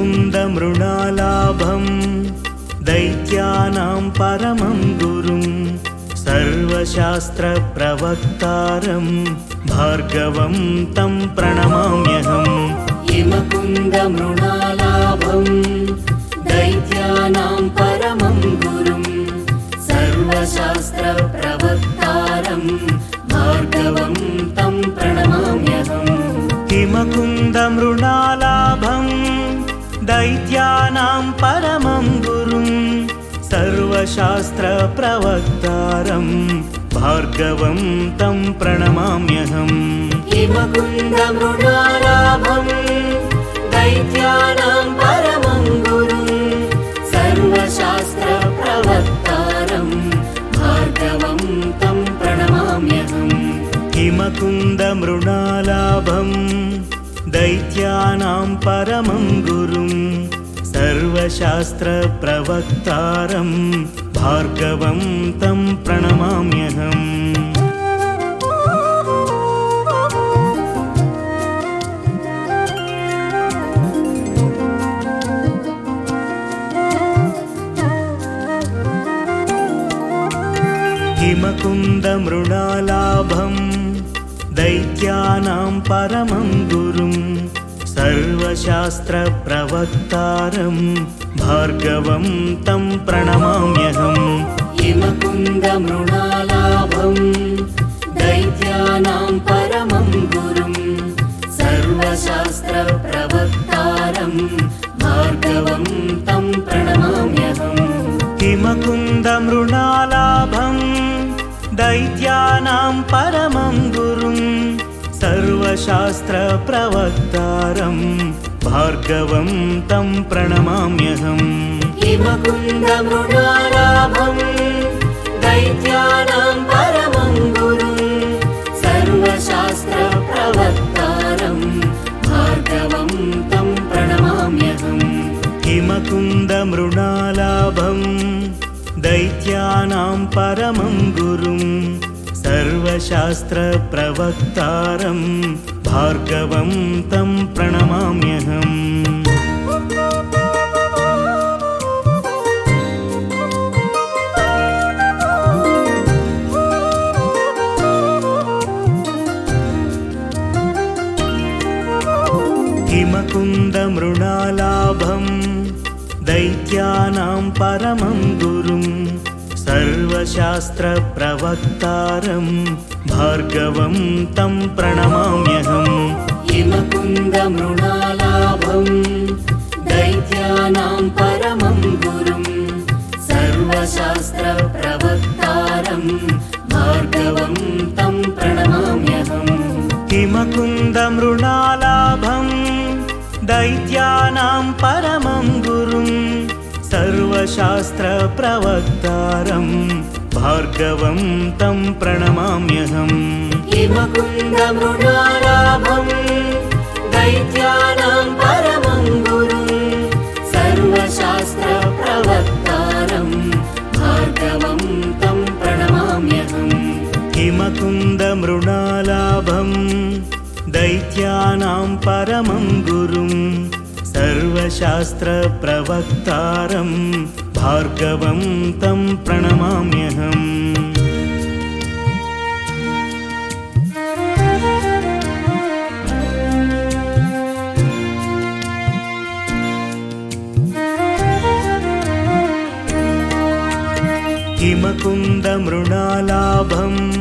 हिमकुन्दमृणालाभं दैत्यानां परमं गुरुं सर्वशास्त्रप्रवक्तारं भार्गवं तं प्रणमाम्यहम्। हिमकुन्दमृणालाभं दैत्यानां परमं गुरुं सर्वशास्त्रप्रवक्तारं भार्गवं तं प्रणमाम्यहम्। हिमकुन्दमृणालाभं दैत्यानां परमं गुरुं सर्वशास्त्रप्रवक्तारं भार्गवं तं प्रणमाम्यहम्। हिमकुन्दमृणालाभं दैत्यानां परमं गुरुं सर्वशास्त्रप्रवक्तारं भार्गवं तं प्रणमाम्यहम्। हिमकुन्दमृणालाभं दैत्यानां परमं गुरुं सर्वशास्त्रप्रवक्तारं भार्गवं तं प्रणमाम्यहम्। हिमकुन्दमृणालाभं दैत्यानां परमं गुरुं सर्वशास्त्रप्रवक्तारं भार्गवं तं प्रणमाम्यहम्। हिमकुन्दमृणालाभं दैत्यानां परमं गुरुं सर्वशास्त्रप्रवक्तारं भार्गवं तं प्रणमाम्यहम्। हिमकुन्दमृणालाभं दैत्यानां परमं गुरुं सर्वशास्त्रप्रवक्तारं भार्गवं तं प्रणमाम्यहम्। हिमकुन्दमृणालाभं दैत्यानां परमं गुरुं सर्वशास्त्रप्रवक्तारं भार्गवं तं प्रणमाम्यहम्। हिमकुन्दमृणालाभं दैत्यानां परमं गुरुं सर्वशास्त्रप्रवक्तारं भार्गवं तं प्रणमाम्यहम्। हिमकुन्दमृणालाभं दैत्यानां परमं गुरुं सर्वशास्त्रप्रवक्तारं भार्गवं तं प्रणमाम्यहम्। हिमकुन्दमृणालाभं दैत्यानां परमं गुरुं सर्वशास्त्रप्रवक्तारं भार्गवं तं प्रणमाम्यहम्। हिमकुन्दमृणालाभं दैत्यानां परमं गुरुं सर्वशास्त्रप्रवक्तारं भार्गवं तं प्रणमाम्यहम्। हिमकुन्दमृणालाभं दैत्यानां परमं गुरुं सर्वशास्त्रप्रवक्तारं भार्गवं तं प्रणमाम्यहम्। हिमकुन्दमृणालाभं दैत्यानां परमं गुरुं सर्वशास्त्रप्रवक्तारं भार्गवं तं प्रणमाम्यहम्। हिमकुन्दमृणालाभं